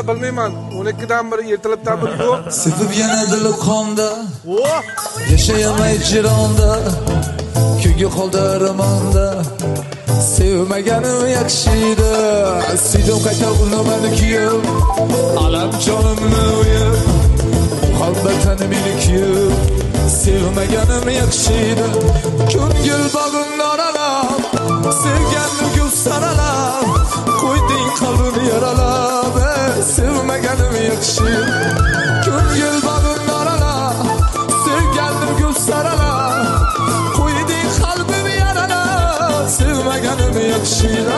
da bilmayman. 12dan biri ertalabdan biri yo'q. Sevib yana dili qonda. Yashayamay jironda. Kuyga qoldi armonda. Sevmaganim yaxshi edi. Suydim qayta unaman kuyib. Alam jonimni o'yib. Muhabbatdan meni kuyib. Sevmaganim yaxshi edi. Ko'ngil bog'imni oralab, sevganni gul saralab, qo'yding qalbimni yaralab. Sevmaganim yaxshi edi. Ko'ngil bog'imni oralab, sevganni gul saralab, qo'yding qalbimni yaralab. Sevmaganim yaxshi edi.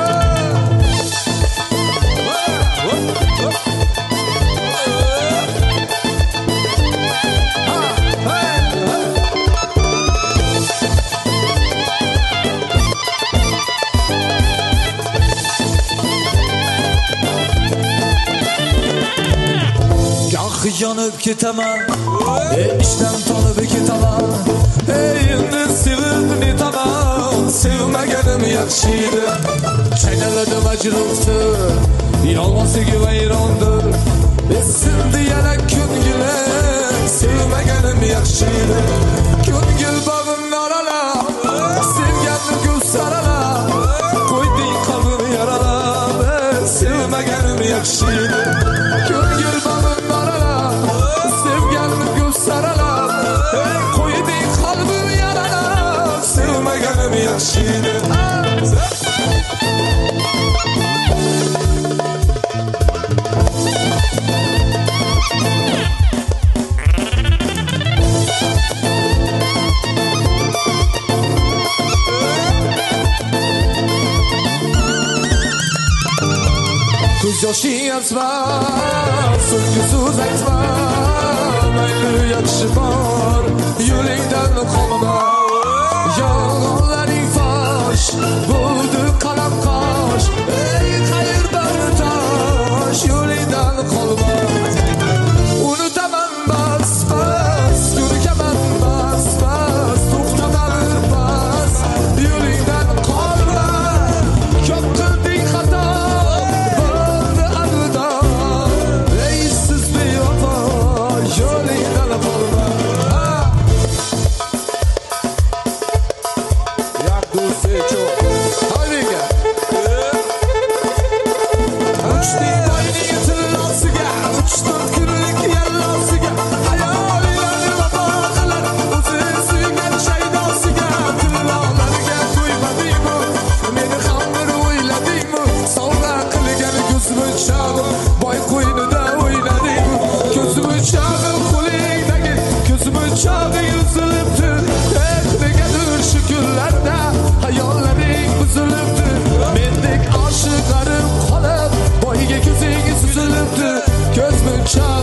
Yonib ketaman, ishdan tolib ketaman. Endi sevib netaman, sevmaganim yaxshi edi. Chaynaladim ajruqni, yolg'onsiga vayrondir. Esindi yana ko'nglim, sevmaganim yaxshi edi. Ko'ngil bog'imni oralab, sevganni gul saralab, qo'yding qalbimni yaralab. Sevmaganim yaxshi edi. Ko'ngil bog'imni oralab, sevganni gul saralab, qo'yding qalbimni yaralab. Sevmaganim yaxshi edi. Ko'z yoshing azma, so'nggi so'z aytma. Mayli yaxshi bor, yo'lingdan qolma. Yolg'onlaring fosh, bo'ldi qalam qosh. Ey qayerdan tosh, yo'lingdan qolma. Unutaman bas bas, yurgaman bas bas, to'xtaman bas, yo'lingdan qolma. Ko'p qilding xato. Mendek aşıqlarım qolib, boyga ko'zingiz uzilibdi. Ko'zim chaq